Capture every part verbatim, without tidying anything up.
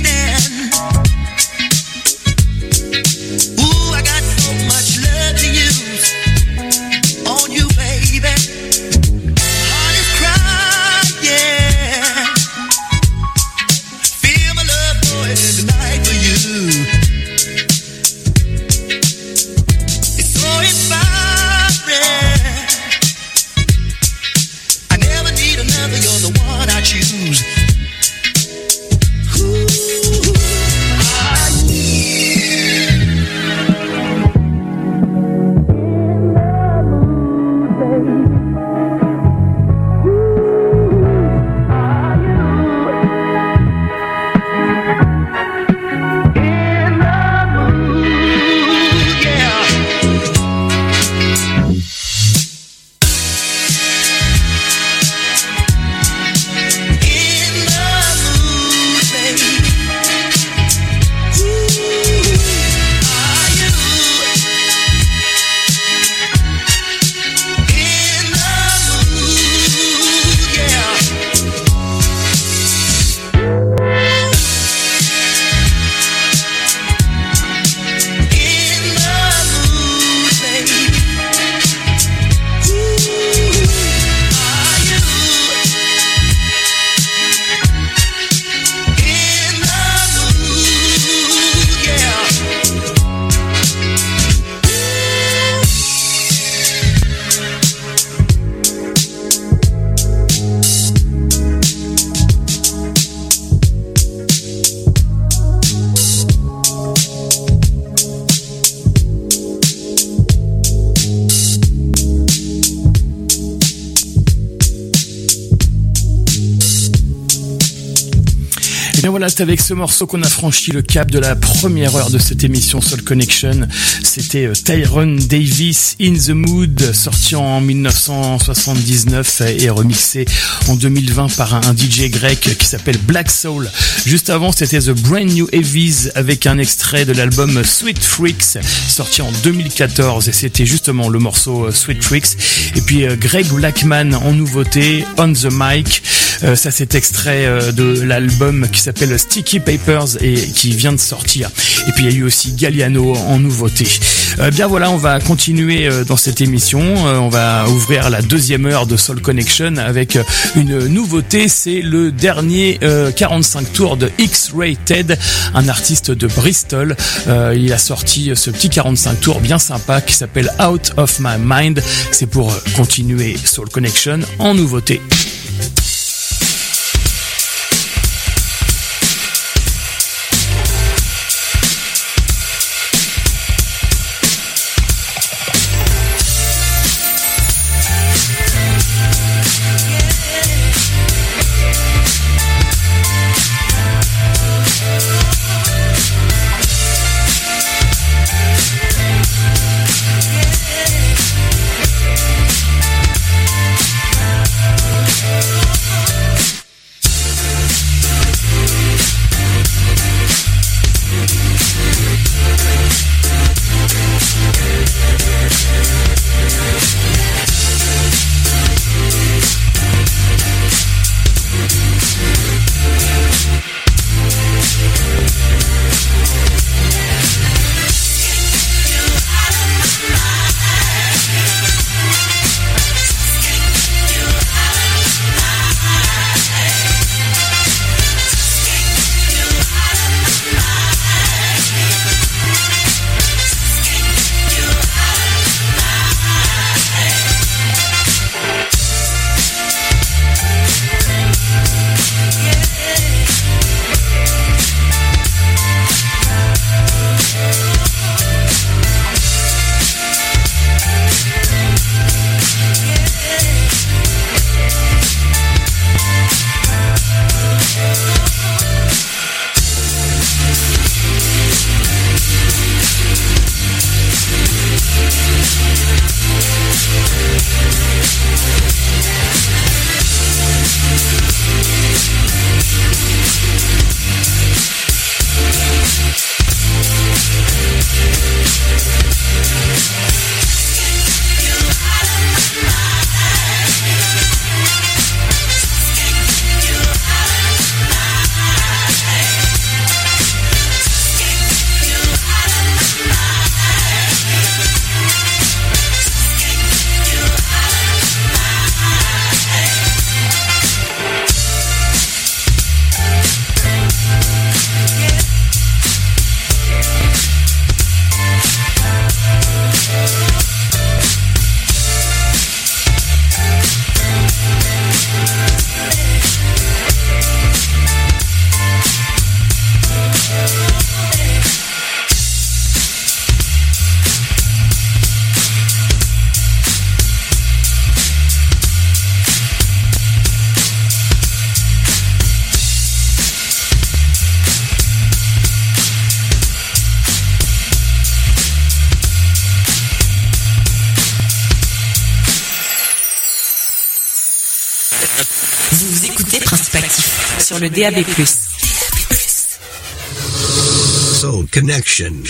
Et bien voilà, c'est avec ce morceau qu'on a franchi le cap de la première heure de cette émission Soul Connection. C'était Tyrone Davis, In the Mood, sorti en dix-neuf cent soixante-dix-neuf et remixé en deux mille vingt par un D J grec qui s'appelle Black Soul. Juste avant, c'était The Brand New Heavies avec un extrait de l'album Sweet Freaks, sorti en deux mille quatorze, et c'était justement le morceau Sweet Freaks. Et puis Greg Blackman en nouveauté, On the Mic. Euh, ça c'est extrait euh, de l'album qui s'appelle Sticky Papers et qui vient de sortir. Et puis il y a eu aussi Galliano en nouveauté. Euh, bien voilà, on va continuer euh, dans cette émission. Euh, on va ouvrir la deuxième heure de Soul Connection avec euh, une nouveauté. C'est le dernier euh, quarante-cinq tours de X-Ray Ted, un artiste de Bristol. Euh, il a sorti ce petit quarante-cinq tours bien sympa qui s'appelle Out of My Mind. C'est pour continuer Soul Connection en nouveauté. Yeah. sur le D A B plus. Soul Connection.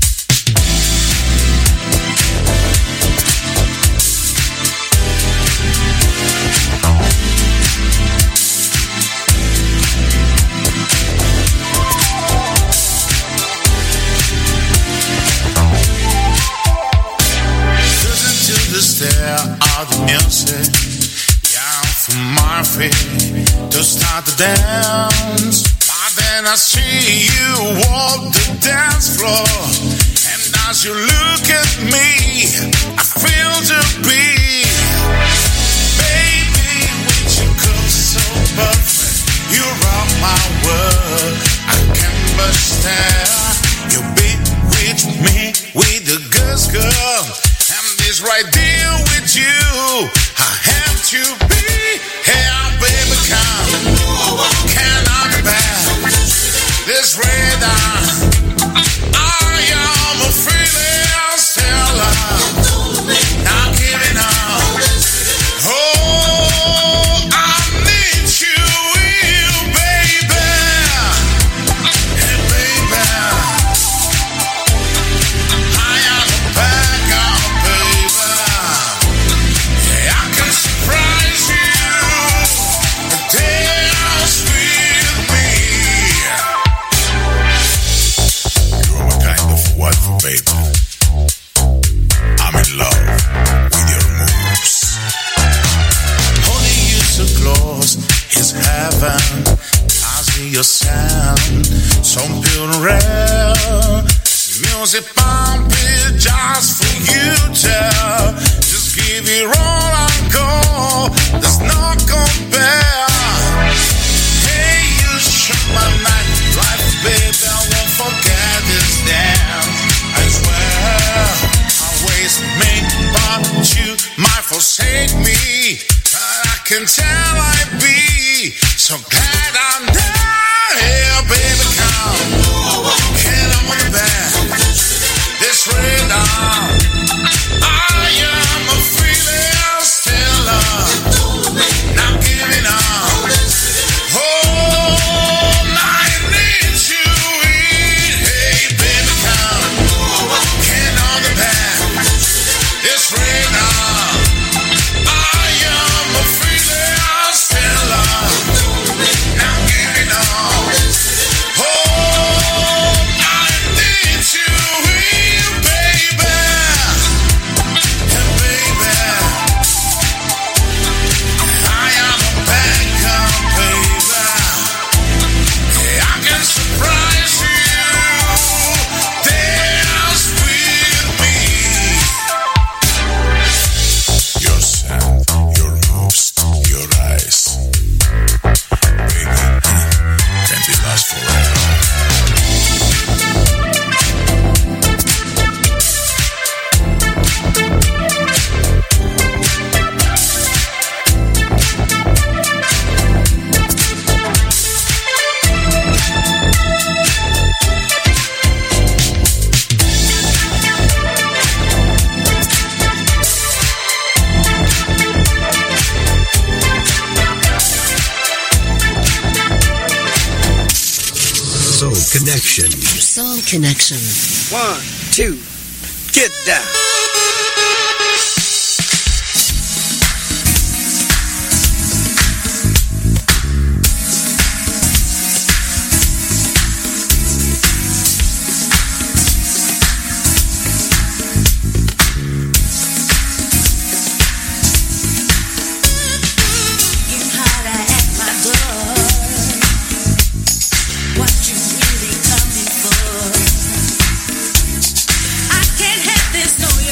Stare at the music, yeah, from my feet to start the dance. But then I see you walk the dance floor, and as you look at me, I feel the beat. Baby, with you cook so perfect, you rock my world. I can't but stare. You be with me, with the girls, girl. Is right there with you. I have to be here, baby. Come, cannot be back. This radar, I am a feeling still love, not giving up. Oh, I need you here, baby. Hey, baby, I am a bad girl. Surprise you, dance with me. You are my kind of wife, baby. I'm in love with your moves. Holding you so close is heaven. I see your sound, so pure and rare. Music pumping just for you, tell. Just give it all and go. There's no compare. Hey, you shut my night life, baby. I won't forget this dance. I swear, I always make but you might forsake me. But I can tell I be so glad I'm there. Here, baby, come. Can I want the bed? This radar, I am a feeling still love, not giving up. Oh, I need you in. Hey, baby, come. Can on the back. This radar, I am a feeling still love, not giving up. Oh, I need you here, baby. And baby, I am a bad girl, baby. I can surprise you, dance with me. Your sound, your moves, your eyes, baby, can be lost forever. Soul Connection. Soul Connection. One, two, get down. No,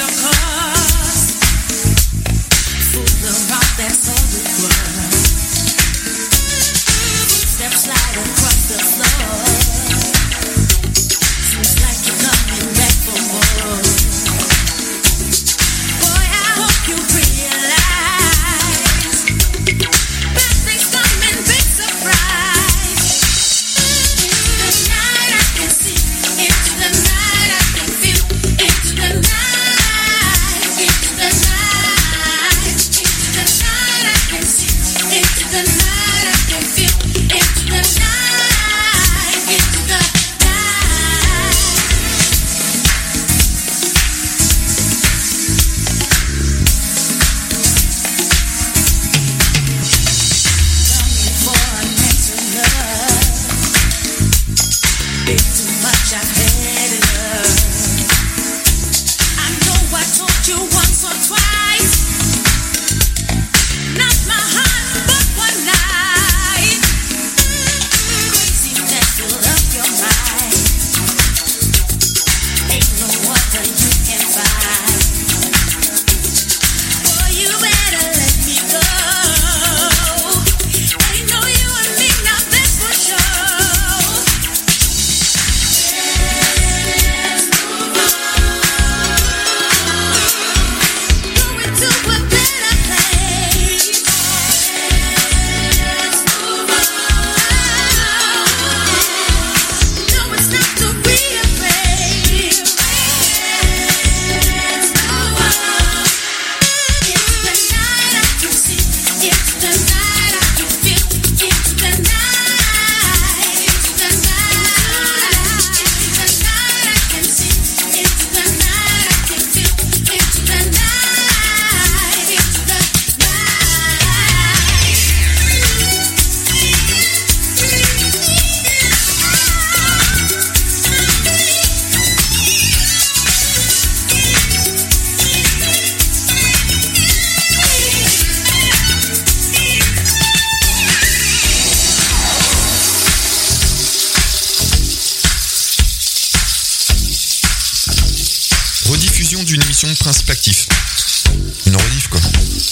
D'une émission de Principe Actif. Une rediff quoi.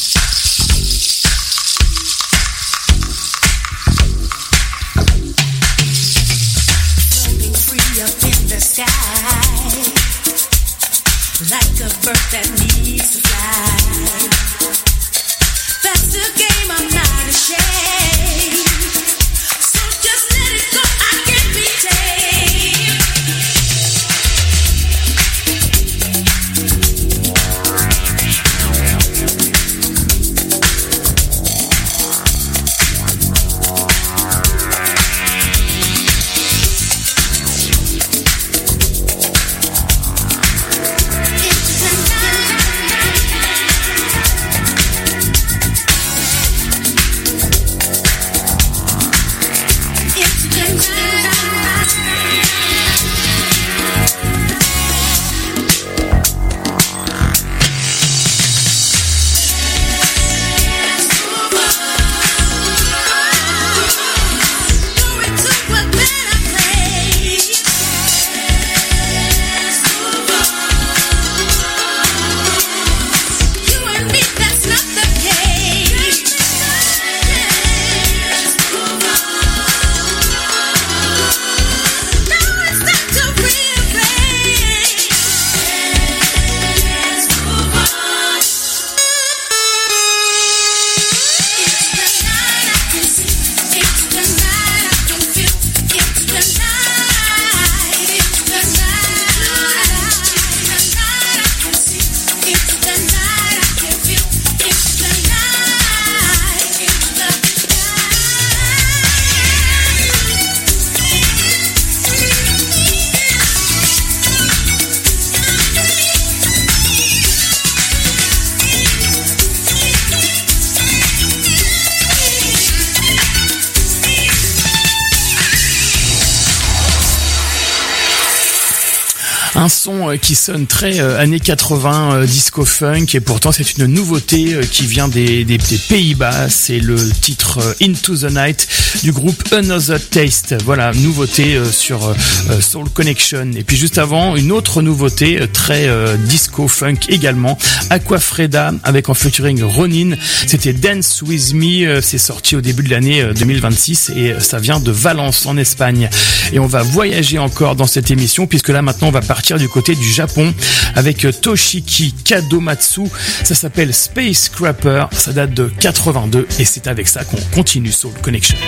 Un son qui sonne très euh, années quatre-vingts, euh, disco funk, et pourtant c'est une nouveauté euh, qui vient des, des, des Pays-Bas. C'est le titre euh, Into the Night du groupe Another Taste. Voilà, nouveauté euh, sur euh, Soul Connection. Et puis juste avant, une autre nouveauté euh, très euh, disco funk également, Aquafreda avec en featuring Ronin. C'était Dance With Me, euh, c'est sorti au début de l'année euh, deux mille vingt-six et euh, ça vient de Valence en Espagne. Et on va voyager encore dans cette émission puisque là maintenant on va partir du côté du Japon avec Toshiki Kadomatsu. Ça s'appelle Space Scrapper, ça date de quatre-vingt-deux et c'est avec ça qu'on continue Soul Connection.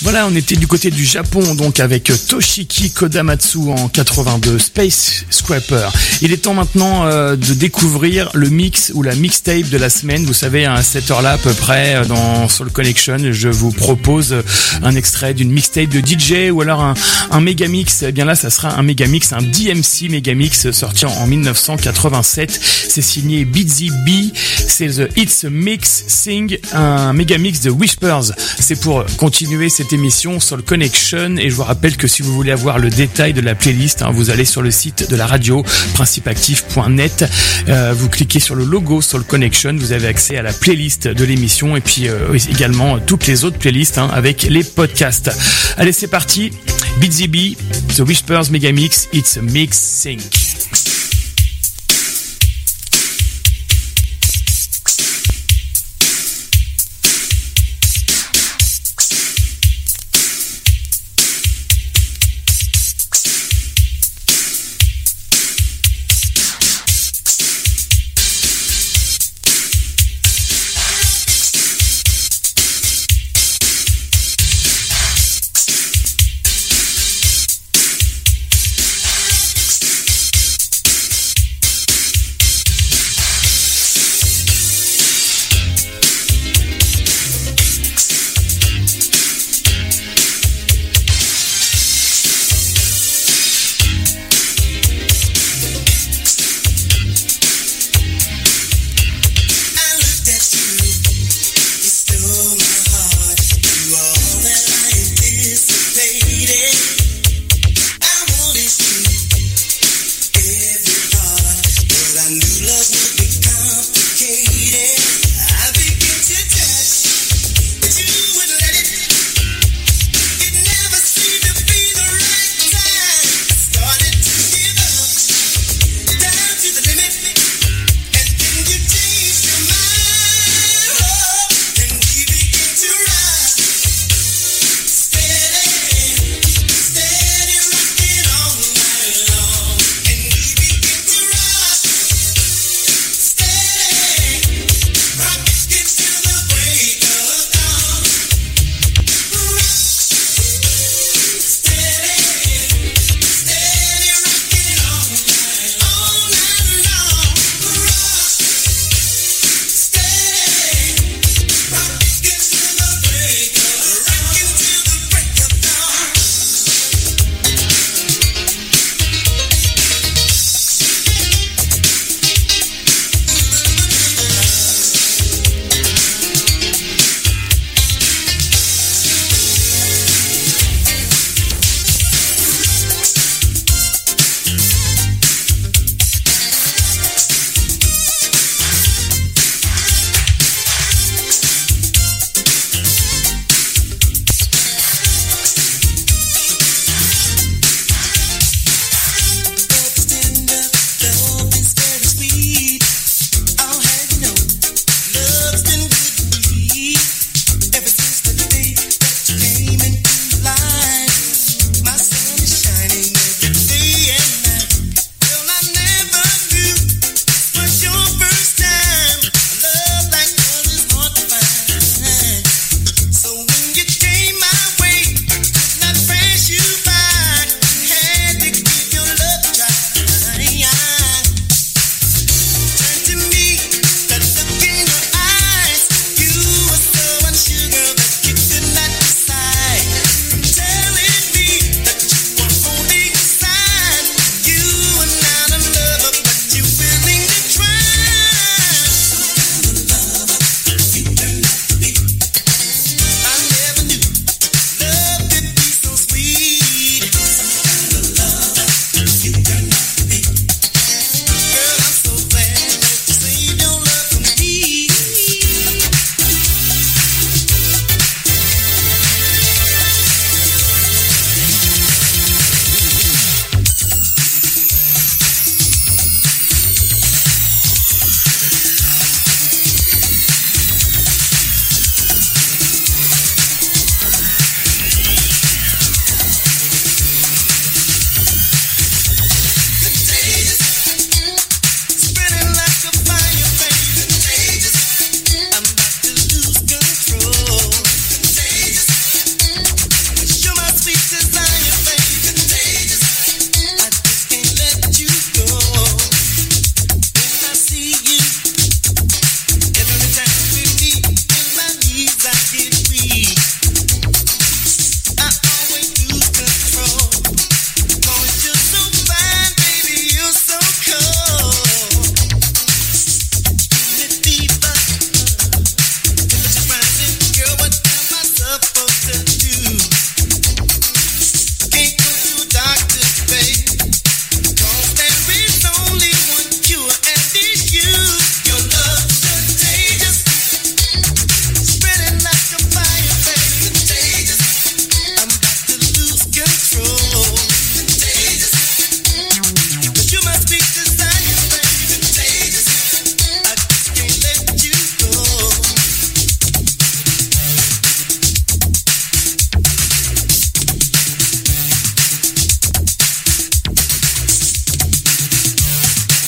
Voilà, on était du côté du Japon, donc avec Toshiki Kodamatsu en quatre-vingt-deux, Space Scraper. Il est temps maintenant euh, de découvrir le mix ou la mixtape de la semaine. Vous savez, à cette heure-là à peu près, dans Soul Connection, je vous propose un extrait d'une mixtape de D J ou alors un, un mégamix. Eh bien là, ça sera un mégamix, un D M C mégamix sorti en, en dix-neuf cent quatre-vingt-sept. C'est signé Busy B. C'est The It's a Mix Sing, un mégamix de Whispers. C'est pour continuer cette émission Soul Connection, et je vous rappelle que si vous voulez avoir le détail de la playlist, hein, vous allez sur le site de la radio principe actif point net, euh, vous cliquez sur le logo Soul Connection, vous avez accès à la playlist de l'émission et puis euh, également toutes les autres playlists hein, avec les podcasts. Allez, c'est parti, Busy B, The Whispers Megamix, It's a Mix Sync.